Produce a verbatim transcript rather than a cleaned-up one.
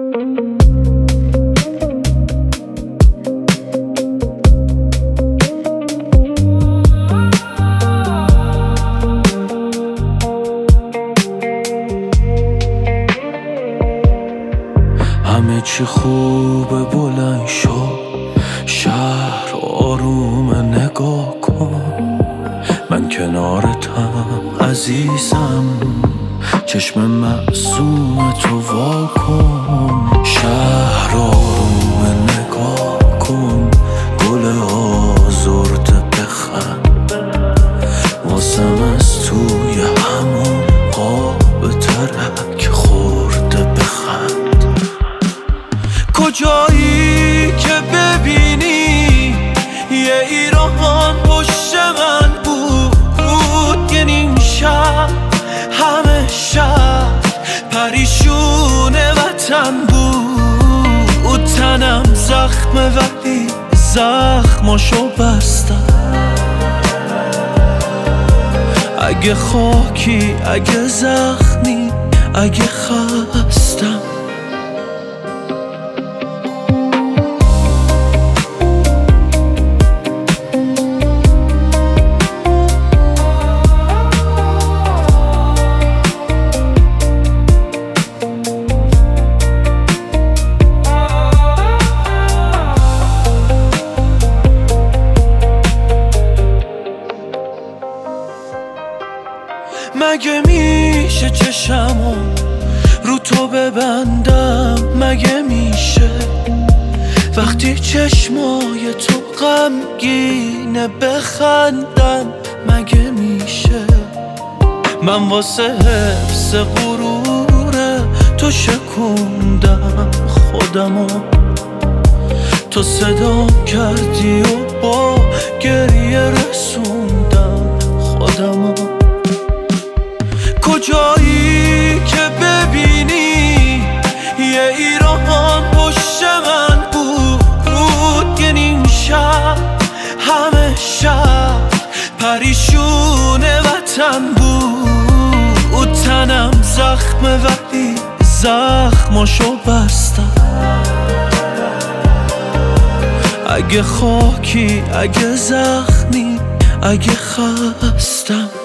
همه چی خوبه بلند شو، شهر آروم نگاه کن، من کنارتم عزیزم، چشم معصوم تو وا کن. شهر آروم نگاه کن، گل آزرده بخند، واسم از توی همون قاب ترک خورده بخند. کجایی که ببینی یه ایران پشت من بود، یه نیم شب همه شب پریشون وطن بود. تنم زخمه ولی زخماشو بستم، اگه خاکی اگه زخمی اگه خستم. مگه میشه چشمو رو تو ببندم؟ مگه میشه وقتی چشمای تو غمگینه بخندم؟ مگه میشه من واسه حفظ غرور تو شکوندم خودمو، تو صدا کردی و با گریه رسوندم خودمو. کجایی که ببینی یه ایران پشت من بود، یه نیم شب همه شب پریشون وطن بود. تنم زخمه ولی زخماشو بستم، اگه خاکی اگه زخمی اگه خستم.